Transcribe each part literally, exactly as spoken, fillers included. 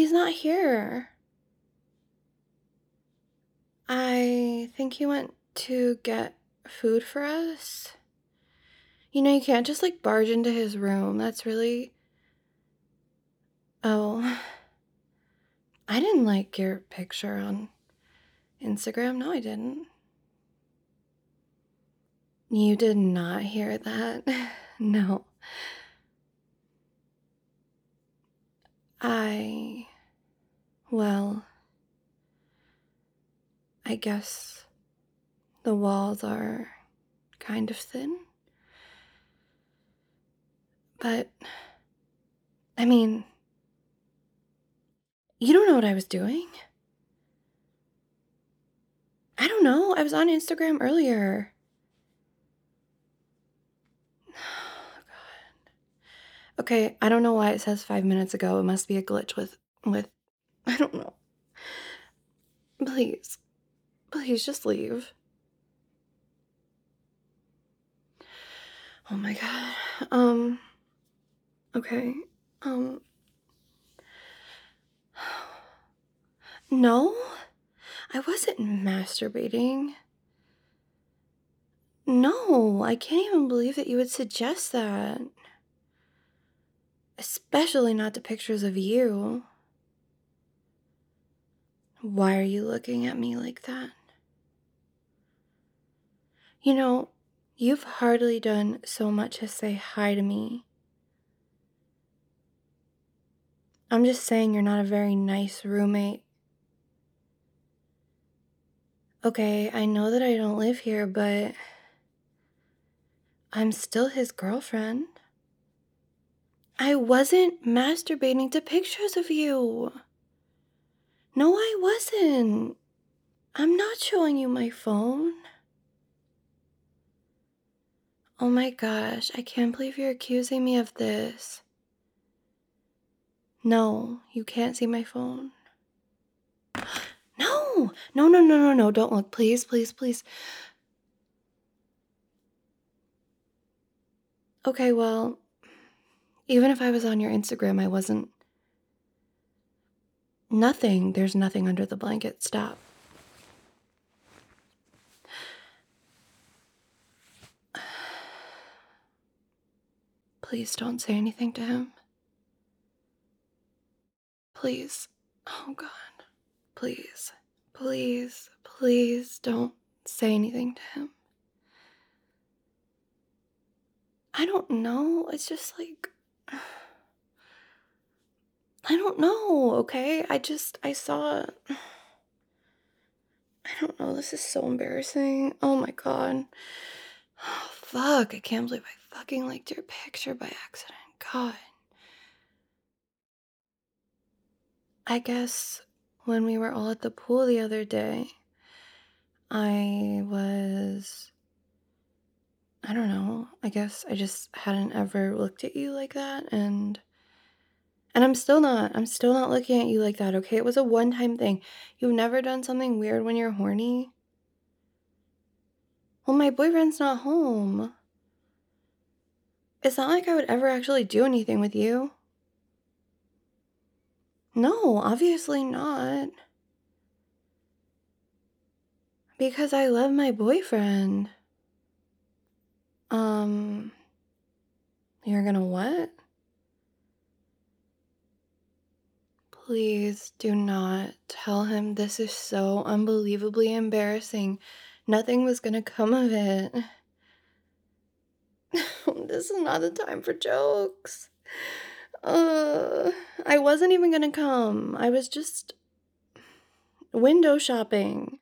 He's not here. I think he went to get food for us. You know, you can't just like barge into his room. That's really. Oh, I didn't like your picture on Instagram. No, I didn't. You did not hear that. No. I. Well, I guess the walls are kind of thin. But, I mean, you don't know what I was doing? I don't know. I was on Instagram earlier. Oh, God. Okay, I don't know why it says five minutes ago. It must be a glitch with with I don't know. Please. Please just leave. Oh my God. Um, okay. Um, no, I wasn't masturbating. No, I can't even believe that you would suggest that. Especially not the pictures of you. Why are you looking at me like that? You know, you've hardly done so much as say hi to me. I'm just saying you're not a very nice roommate. Okay, I know that I don't live here, but I'm still his girlfriend. I wasn't masturbating to pictures of you. No, I wasn't. I'm not showing you my phone. Oh my gosh, I can't believe you're accusing me of this. No, you can't see my phone. No, no, no, no, no, no, don't look. Please, please, please. Okay, well, even if I was on your Instagram, I wasn't. Nothing. There's nothing under the blanket. Stop. Please don't say anything to him. Please. Oh, God. Please. Please. Please don't say anything to him. I don't know. It's just like. I don't know, okay? I just. I saw. I don't know. This is so embarrassing. Oh my God. Oh, fuck. I can't believe I fucking liked your picture by accident. God. I guess when we were all at the pool the other day, I was. I don't know. I guess I just hadn't ever looked at you like that, and. And I'm still not. I'm still not looking at you like that, okay? It was a one-time thing. You've never done something weird when you're horny? Well, my boyfriend's not home. It's not like I would ever actually do anything with you. No, obviously not. Because I love my boyfriend. Um, you're gonna what? Please do not tell him this is so unbelievably embarrassing. Nothing was gonna come of it. This is not the time for jokes. Uh, I wasn't even gonna come. I was just window shopping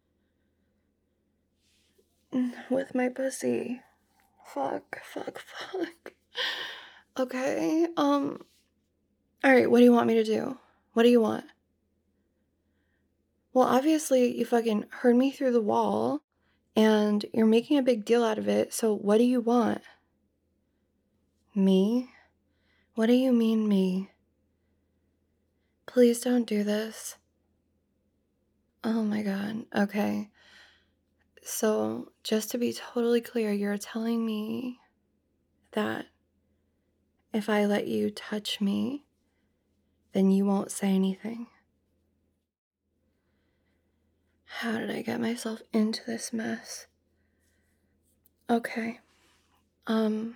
with my pussy. Fuck, fuck, fuck. Okay, um, alright, what do you want me to do? What do you want? Well, obviously, you fucking heard me through the wall, and you're making a big deal out of it, so what do you want? Me? What do you mean, me? Please don't do this. Oh my God, okay. So, just to be totally clear, you're telling me that if I let you touch me, then you won't say anything. How did I get myself into this mess? Okay. Um,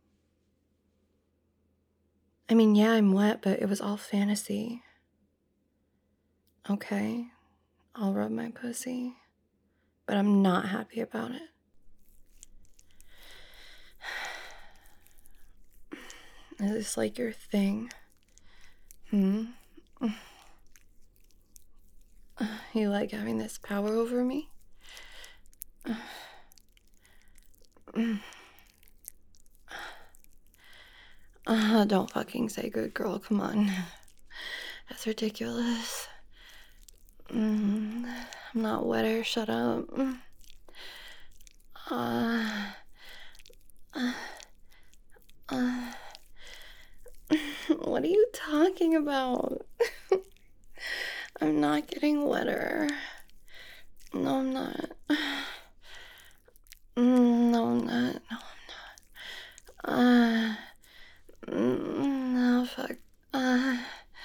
I mean, yeah, I'm wet, but it was all fantasy. Okay, I'll rub my pussy, but I'm not happy about it. Is this like your thing? Hmm? You like having this power over me? Uh, don't fucking say good girl, come on. That's ridiculous. Mm, I'm not wetter, shut up. Uh, uh, uh, what are you talking about? I'm not getting wetter. No, I'm not. Mm, no, I'm not. No, I'm not. Uh, mm, no, fuck. Uh,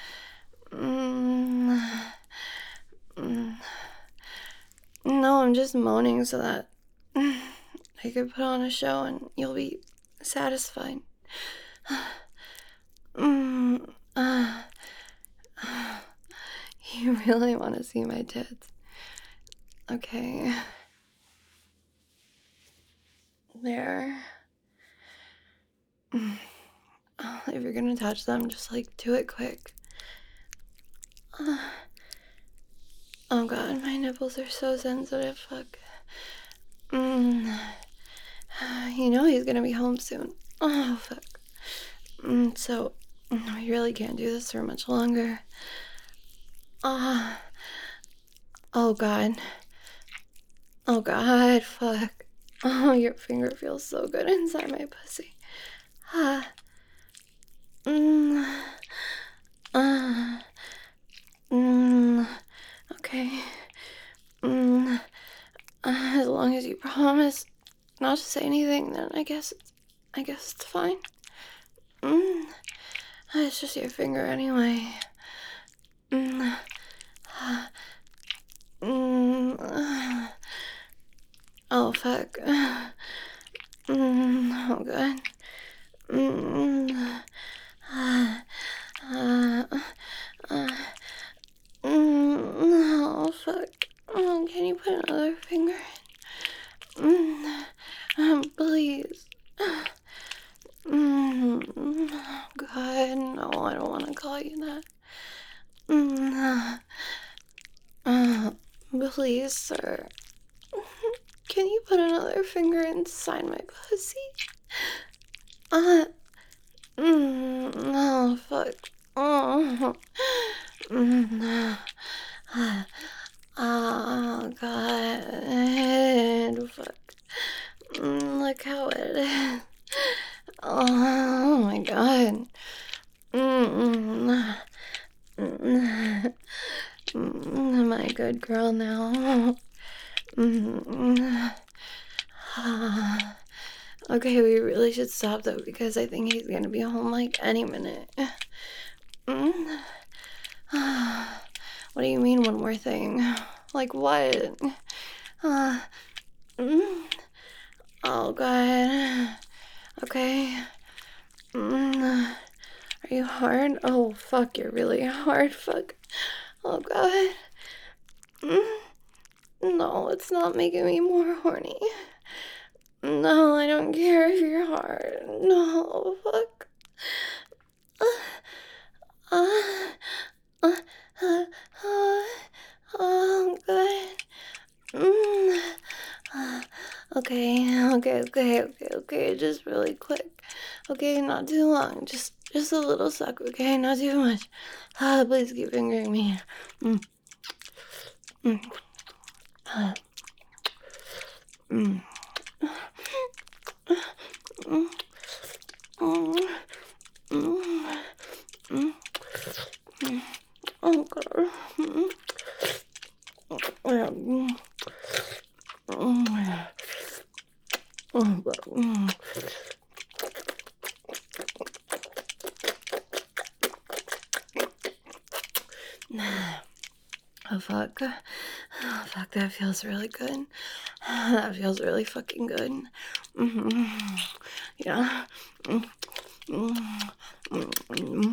mm, mm. No, I'm just moaning so that I could put on a show and you'll be satisfied. Mm, uh, you really want to see my tits? Okay. There. Oh, if you're gonna touch them, just like do it quick. Uh, oh god, my nipples are so sensitive. Fuck. Mm. You know he's gonna be home soon. Oh fuck. Mm, so we really can't do this for much longer. Ah. Uh, oh god. Oh god, fuck. Oh, your finger feels so good inside my pussy. Ah. Mm. Ah. Mm. Okay. Mm. Uh, as long as you promise not to say anything, then I guess it's, I guess it's fine. Mm. It's just your finger anyway. Mm. Mm. Oh fuck. Mm. Oh god. Mm. Uh, uh, uh, mm. Oh fuck. Oh, can you put another finger in? Mm. Um, please. Mm. Oh god, no, I don't want to call you that. Mm. Uh, please, sir. Can you put another finger inside my pussy? Uh, mm, oh, fuck. Oh, mm, uh, oh, God. Fuck. Mm, look how it is. Oh, my God. Mm, mm, mm, am I a good girl now? Mm, ah. Okay, we really should stop though because I think he's gonna be home like any minute. Mm. What do you mean one more thing? Like what? Uh, mm. Oh god. Okay. Mm. Are you hard? Oh fuck, you're really hard. Fuck. Oh god. Mm. No, it's not making me more horny. No, I don't care if you're hard. No, fuck. Uh, uh, uh, uh, uh, oh, good. Mm. Uh, okay, okay, okay, okay, okay. Just really quick. Okay, not too long. Just, just a little suck. Okay, not too much. Ah, please keep fingering me. Mm. Mm. Uh, mm. Mm. Mm. Mm. Mm. Mm. Oh god. Mm. Mm. Mm. Oh god. Mm. Oh, fuck. Oh, fuck, that feels really good. That feels really fucking good. Mm-hmm. Yeah. Mm-hmm. Mm-hmm.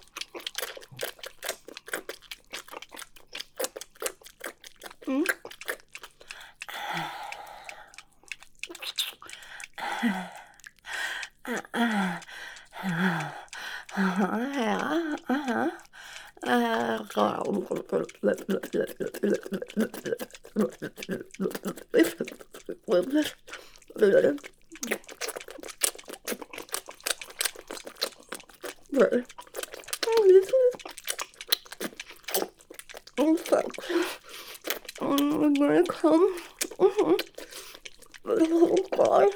Uh-huh. Yeah. Uh-huh. Uh, oh, fuck. I'm gonna come. Mhm. Oh, God.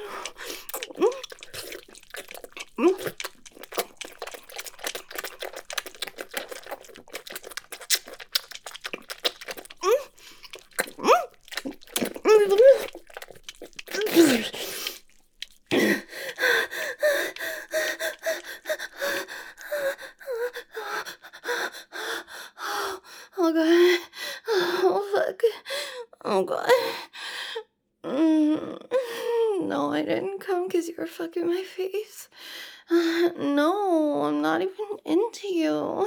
Oh, God. Oh, fuck. Oh, God. Mm. No, I didn't come because you were fucking my face. No, I'm not even into you.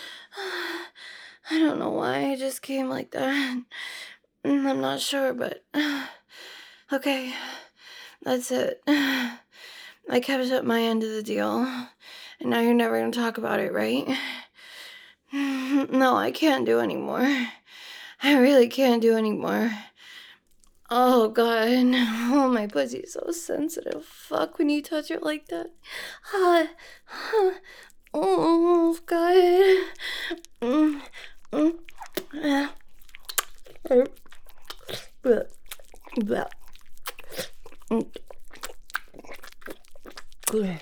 I don't know why I just came like that. Mm, I'm not sure, but okay, that's it. I kept up my end of the deal, and now you're never gonna talk about it, right? No, I can't do anymore. I really can't do anymore. Oh, God. Oh, my pussy's so sensitive. Fuck when you touch it like that. Ah, ah, oh, God. Mm, mm, ah, er, bleh, bleh, mm, bleh.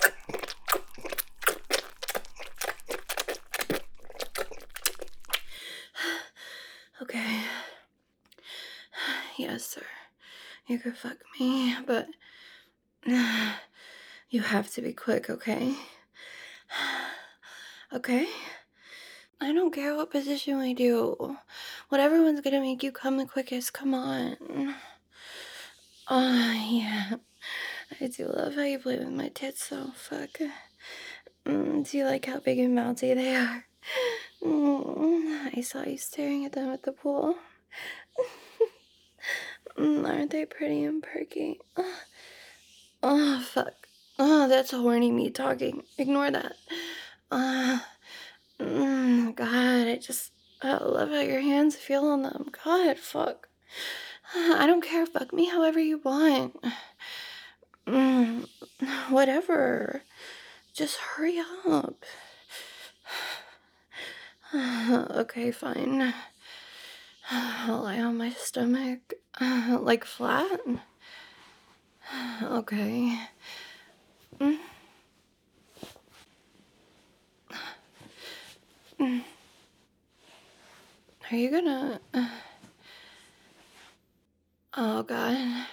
Okay. Yes, sir. You could fuck me, but you have to be quick, okay? Okay? I don't care what position we do. Whatever one's gonna make you come the quickest, come on. Oh, yeah. I do love how you play with my tits, though. Fuck. Mm, do you like how big and bouncy they are? Mm, I saw you staring at them at the pool. Mm, aren't they pretty and perky? Oh, fuck. Oh, that's horny me talking. Ignore that. Uh, mm, God, I just I love how your hands feel on them. God, fuck. I don't care. Fuck me however you want. Mm, whatever. Just hurry up. Okay, fine. I'll lie on my stomach. Like flat? Okay. Mm. Mm. Are you gonna... Oh, God.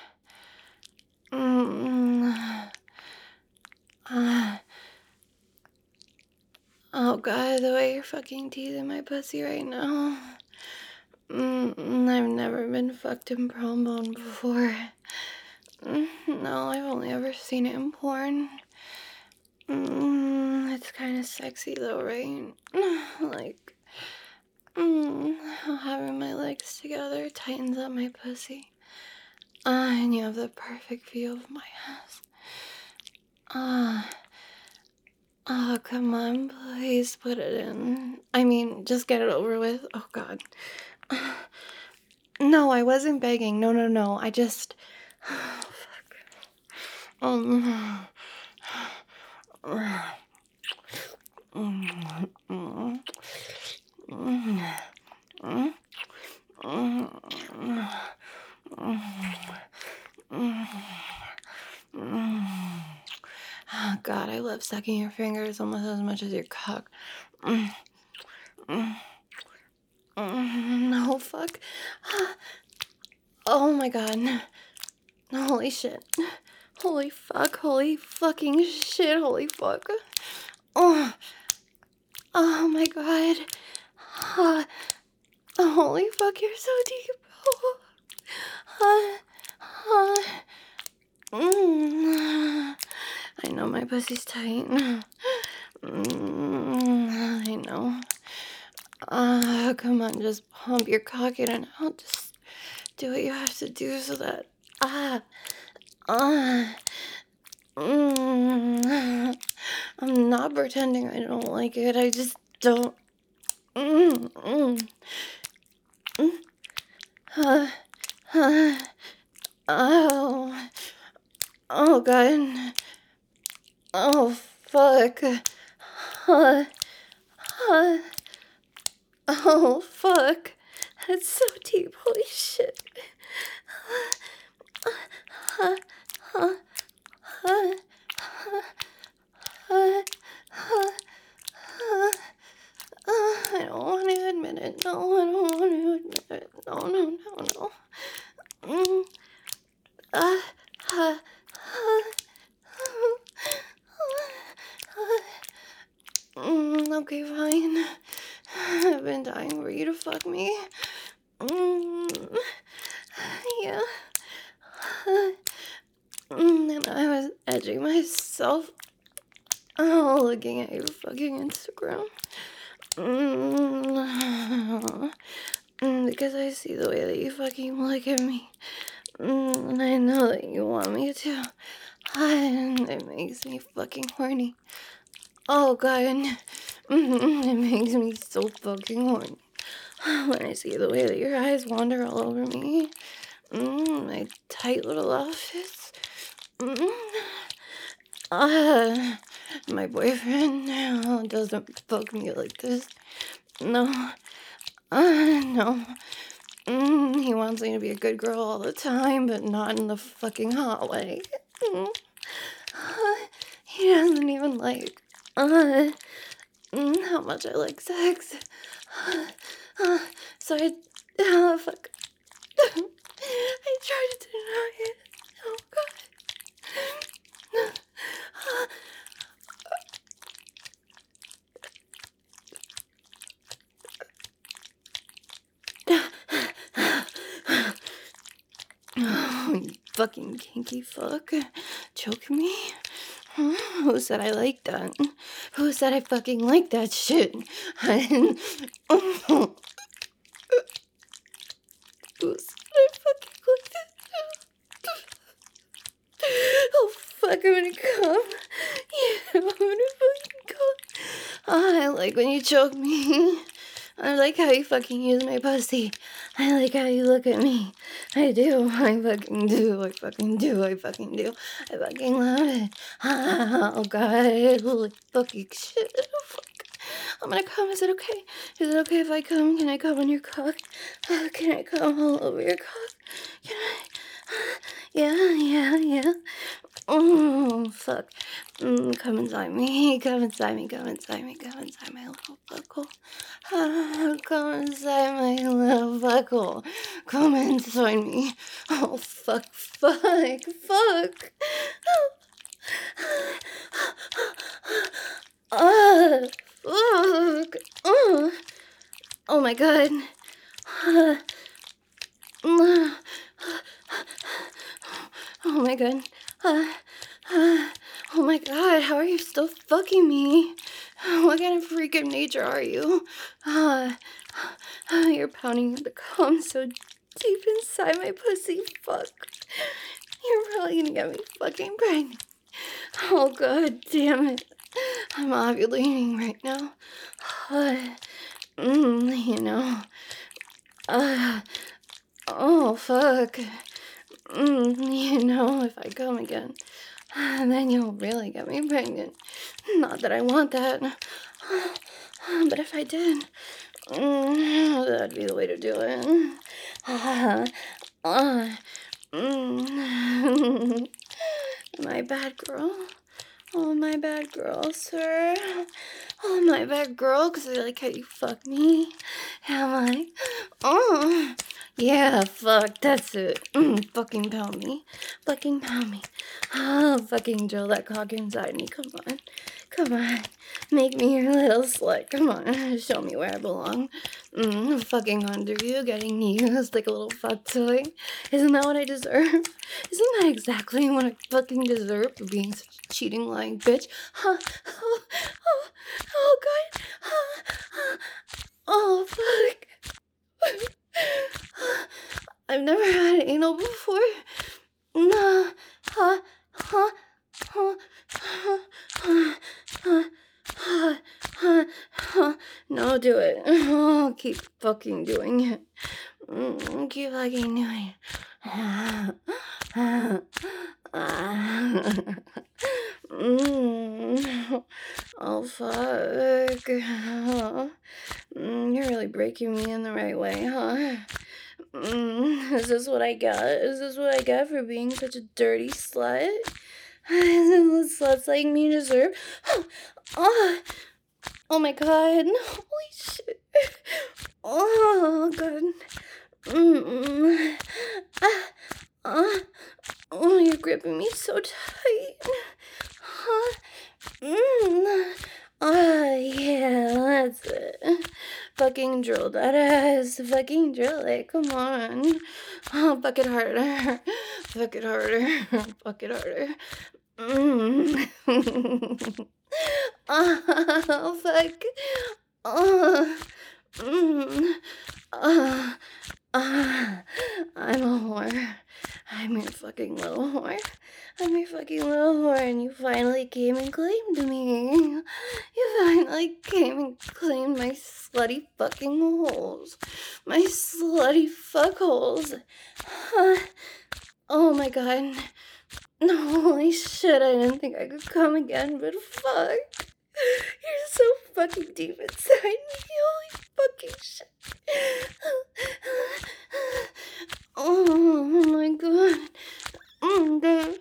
Mm. Uh. Oh, God, the way you're fucking teasing my pussy right now. Mm, I've never been fucked in prom bone before. Mm, no, I've only ever seen it in porn. Mm, it's kind of sexy though, right? Like, mm, how having my legs together tightens up my pussy. Ah, and you have the perfect view of my ass. Ah. Oh, come on, please put it in. I mean, just get it over with. Oh, God. No, I wasn't begging. No, no, no. I just... Oh, fuck. Um... Oh, God, I love sucking your fingers almost as much as your cock. Mm, mm, mm, no, fuck. Oh my God. Holy shit. Holy fuck. Holy fucking shit. Holy fuck. Oh. Oh my God. Holy fuck, you're so deep. Uh, uh, mm. I know my pussy's tight. Mm, I know. Ah, uh, come on, just pump your cock in and out. Just do what you have to do so that ah ah. Mm, I'm not pretending I don't like it. I just don't. Mm, mm, mm, uh, uh, oh, oh god. Oh fuck. Uh, uh, oh fuck. That's so deep. Holy shit. Uh, uh, uh, uh, uh, uh, I don't want to admit it. No, I don't want to admit it. No, no, no, no. Mm, uh, uh, uh, mm, okay, fine. I've been dying for you to fuck me. Mm, yeah. Mm, and I was edging myself. Oh, looking at your fucking Instagram. Mm, mm, because I see the way that you fucking look at me. Mm, and I know that you want me to. And it makes me fucking horny. Oh god. Mm, it makes me so fucking horny. When I see the way that your eyes wander all over me. Mm, my tight little outfits. Mm, uh, my boyfriend no, doesn't fuck me like this. No. Uh, no. Mm, he wants me to be a good girl all the time, but not in the fucking hot way. Mm. Uh, he doesn't even like uh, mm, how much I like sex. Uh, uh, so I, uh, fuck. I tried to deny it. Oh god. Oh, you fucking kinky fuck. Choke me? Huh? Who said I like that? Who said I fucking like that shit? I didn't. Who said I fucking like that? Oh fuck, I'm gonna come. Yeah, I'm gonna fucking come. Oh, I like when you choke me. I like how you fucking use my pussy. I like how you look at me. I do. I fucking do. I fucking do. I fucking do. I fucking love it. Oh god. Holy fucking shit. Oh, fuck. I'm gonna come. Is it okay? Is it okay if I come? Can I come on your cock? Oh, can I come all over your cock? Can I? Yeah, yeah, yeah. Oh, fuck. Mm, come inside me, come inside me, come inside me, come inside my little buckle. Ah, come inside my little buckle. Come inside me. Oh, fuck, fuck, fuck. Ah, fuck. Oh, oh my god. Ah, mm, oh my god. Ah, ah, oh my god, how are you still fucking me? What kind of freak of nature are you? Ah, ah, you're pounding the cum so deep inside my pussy. Fuck. You're probably gonna get me fucking pregnant. Oh god damn it. I'm ovulating right now. Ah, mm, you know. Uh, oh fuck. Mm, you know, if I come again, then you'll really get me pregnant. Not that I want that. But if I did, mm, that'd be the way to do it. Uh, uh, mm. My bad girl. Oh, my bad girl, sir. Oh, my bad girl, because I like how you fuck me. Am I? Oh, yeah, fuck, that's it. Mm, fucking pound me. Fucking pound me. Oh, fucking drill that cock inside me. Come on. Come on. Make me your little slut. Come on. Show me where I belong. Mm, fucking under you, getting used like a little fuck toy. Isn't that what I deserve? Isn't that exactly what I fucking deserve for being such a cheating, lying bitch? Huh? Oh, oh, oh, God. Huh? Huh? Oh, fuck. I've never had anal before. Nah. Huh? Huh? Huh? Huh? Huh? Huh? Huh? Huh? Huh? No, do it. Oh, keep fucking doing it. Mm, keep fucking doing it. Mm. Oh, fuck. Mm, you're really breaking me in the right way, huh? Mm, is this what I got? Is this what I got for being such a dirty slut? Is this what sluts like me deserve? Oh, oh my god. Holy shit. Oh, god. Mm-mm. Ah, ah. Oh, you're gripping me so tight. Huh? Mm. Ah, yeah, that's it. Fucking drill that ass. Fucking drill it. Come on. Oh, fuck it harder. Fuck it harder. Fuck it harder. Mm. Oh, fuck. Oh. Mm. Oh. Ah, I'm a whore. I'm your fucking little whore. I'm your fucking little whore, and you finally came and claimed me. You finally came and claimed my slutty fucking holes. My slutty fuck holes. Huh? Oh my god. No, holy shit, I didn't think I could come again, but fuck. You're so fucking deep inside me. Holy fucking shit. Oh my god. Mm, babe.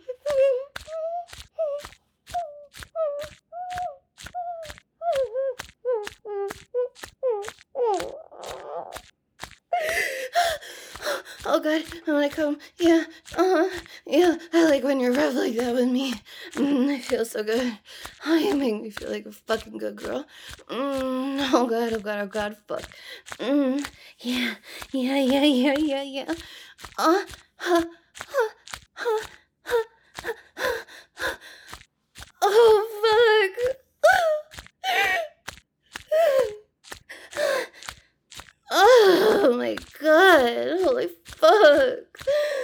Oh god, I wanna come. Yeah, uh-huh. Yeah, I like when you're rough like that with me. Mm, I feel so good. Oh, you make me feel like a fucking good girl. Mm, oh god, oh god, oh god, fuck. Mm, yeah, yeah, yeah, yeah, yeah, yeah. Uh, huh, huh, huh, huh, huh, huh. Oh, fuck. Oh my god, holy fuck.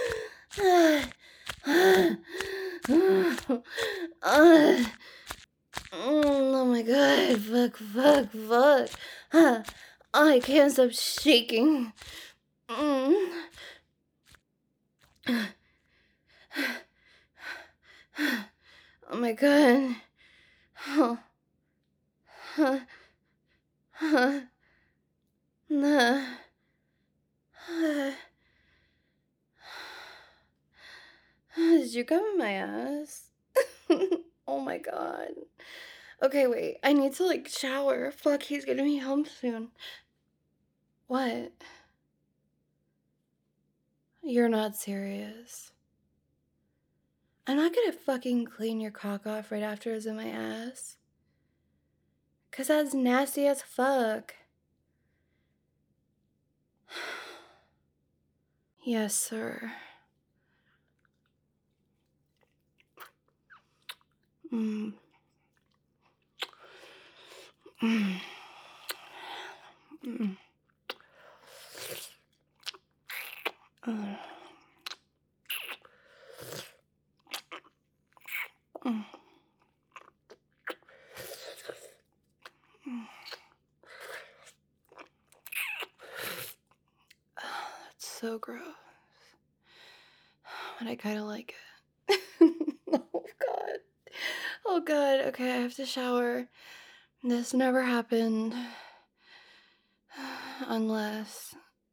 Uh, oh my god, fuck, fuck, fuck. Uh, I can't stop shaking. Mm. Oh my god. Huh. Huh. Huh. Nah. Did you come in my ass? Oh my god. Okay, wait. I need to like shower. Fuck, he's getting me home soon. What? You're not serious. I'm not gonna fucking clean your cock off right after it's in my ass. Cause that's nasty as fuck. Yes, sir. Mm. Mm. Mm. Uh. Mm. Mm. That's so gross. But I kind of like it. Oh, God. Oh, God. Okay, I have to shower. This never happened. Unless.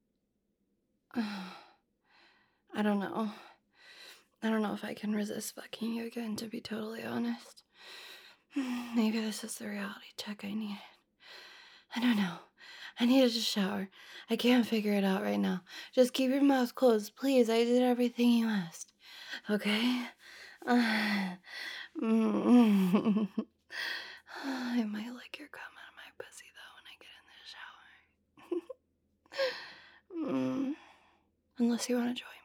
I don't know. I don't know if I can resist fucking you again, to be totally honest. Maybe this is the reality check I needed. I don't know. I needed to shower. I can't figure it out right now. Just keep your mouth closed, please. I did everything you asked. Okay? Uh, mm, I might like your cum out of my pussy, though, when I get in the shower. unless you want to join.